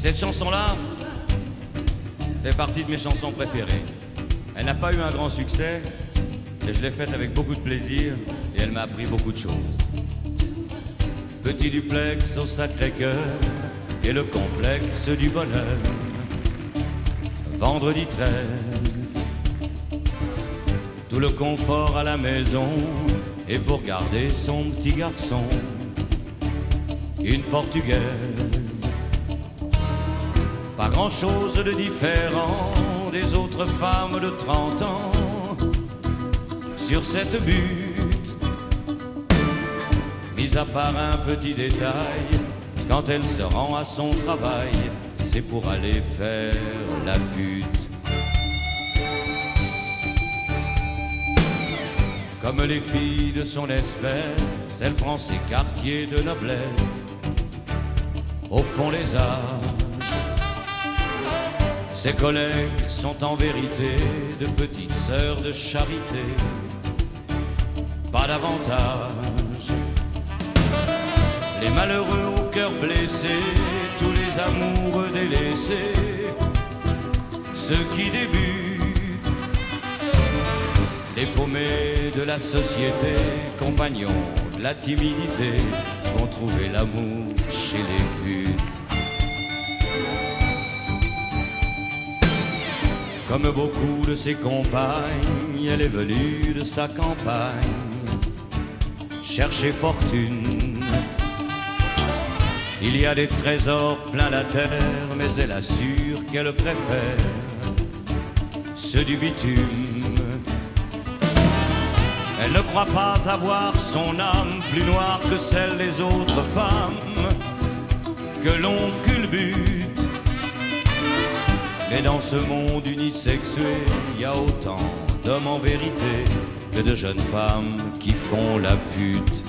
Cette chanson-là fait partie de mes chansons préférées. Elle n'a pas eu un grand succès, mais je l'ai faite avec beaucoup de plaisir et elle m'a appris beaucoup de choses. Petit duplex au Sacré-Cœur et le complexe du bonheur. Vendredi 13, tout le confort à la maison et pour garder son petit garçon, une portugaise. Pas grand-chose de différent des autres femmes de 30 ans sur cette butte, mis à part un petit détail, quand elle se rend à son travail, c'est pour aller faire la pute. Comme les filles de son espèce, elle prend ses quartiers de noblesse au fond les âges. Ses collègues sont en vérité de petites sœurs de charité, pas davantage. Les malheureux au cœur blessé, tous les amoureux délaissés, ceux qui débutent, les paumés de la société, compagnons de la timidité, vont trouver l'amour chez les putes. Comme beaucoup de ses compagnes, elle est venue de sa campagne chercher fortune. Il y a des trésors plein la terre, mais elle assure qu'elle préfère ceux du bitume. Elle ne croit pas avoir son âme plus noire que celle des autres femmes que l'on culbute. Mais dans ce monde unisexué, il y a autant d'hommes en vérité que de jeunes femmes qui font la pute.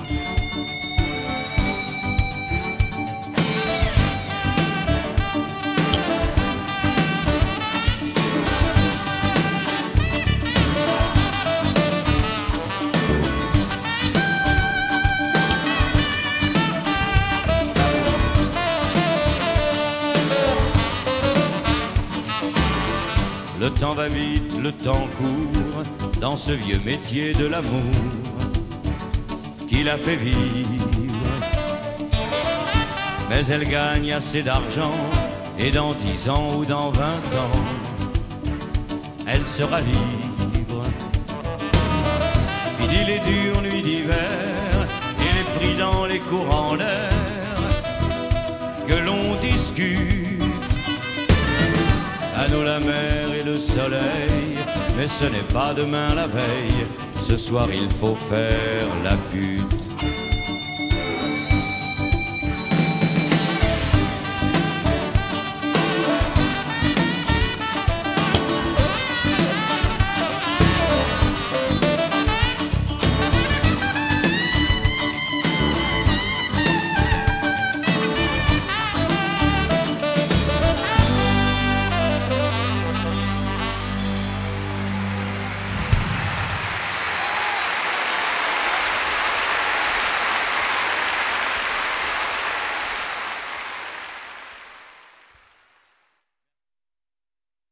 Le temps va vite, le temps court, dans ce vieux métier de l'amour qui la fait vivre. Mais elle gagne assez d'argent, et dans 10 ans ou dans 20 ans, elle sera libre. Fini les dures nuits d'hiver, et les prix dans les courants d'air, que l'on discute. À nous la mer et le soleil, mais ce n'est pas demain la veille. Ce soir il faut faire la pute.